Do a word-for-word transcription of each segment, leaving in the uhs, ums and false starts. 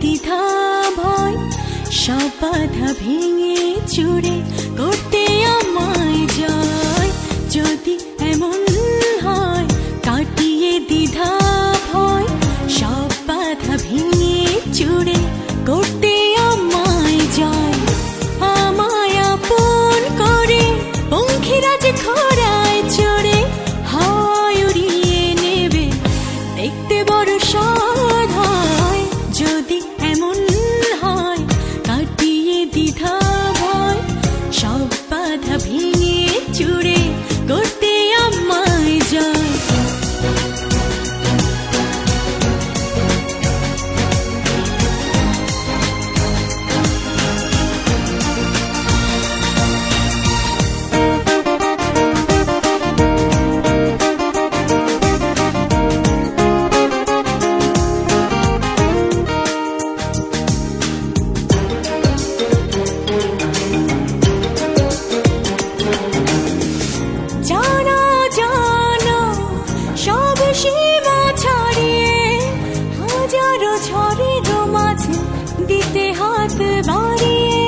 দ্বিধা ভয় সব বাধা ভেঙে চুরে করতে আমায় জয়। যদি এমন হয় কাটিয়ে দ্বিধা ভয় সব বাধা ভেঙে চুরে করতে আমায় জয়। আমায় আপন করে পঙ্খিরাজ খোঁড়ায় চড়ে হয় উড়িয়ে নেবে দেখতে বড় সাধ হয়। যদি এমন হয় কাটিয়ে দ্বিধা ভয় সব বাধা ভেঙে চুরে করতে আমায় জয়। দিতে হাত বাড়িয়ে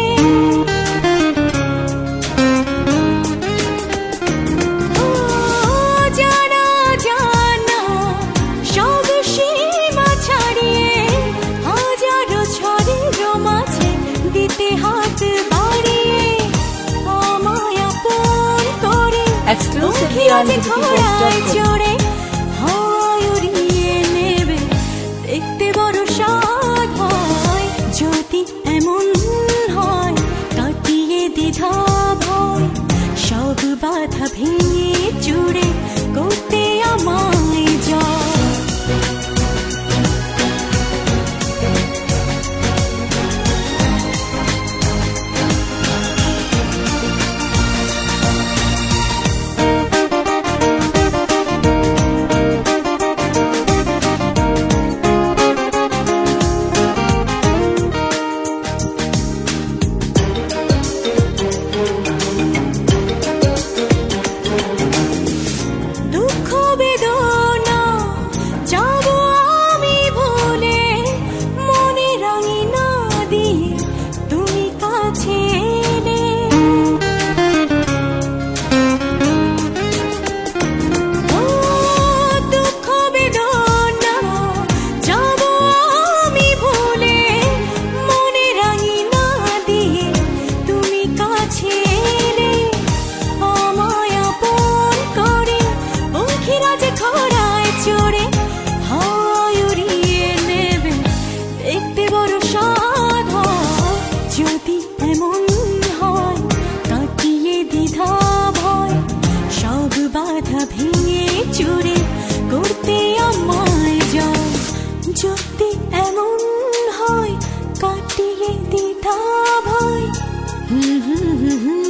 যারা জানা সব সীমা ছাড়িয়ে হাজারো ঝড়ের মাঝে দিতে হাত বাড়িয়ে আমায় আপন করে খোঁড়ায় চড়ে হয় উড়িয়ে নেবে দেখতে বড় সাধ হয়। যদি এমন হয় কাটিয়ে দ্বিধা ভয় সব বাধা ভেঙে চুরে করতে আমায় জয়। যদি এমন হয় কাটিয়ে দ্বিধা ভয় সব বাধা ভেঙে চুরে করতে আমায় জয়। যদি এমন হয় কাটিয়ে দ্বিধা ভয়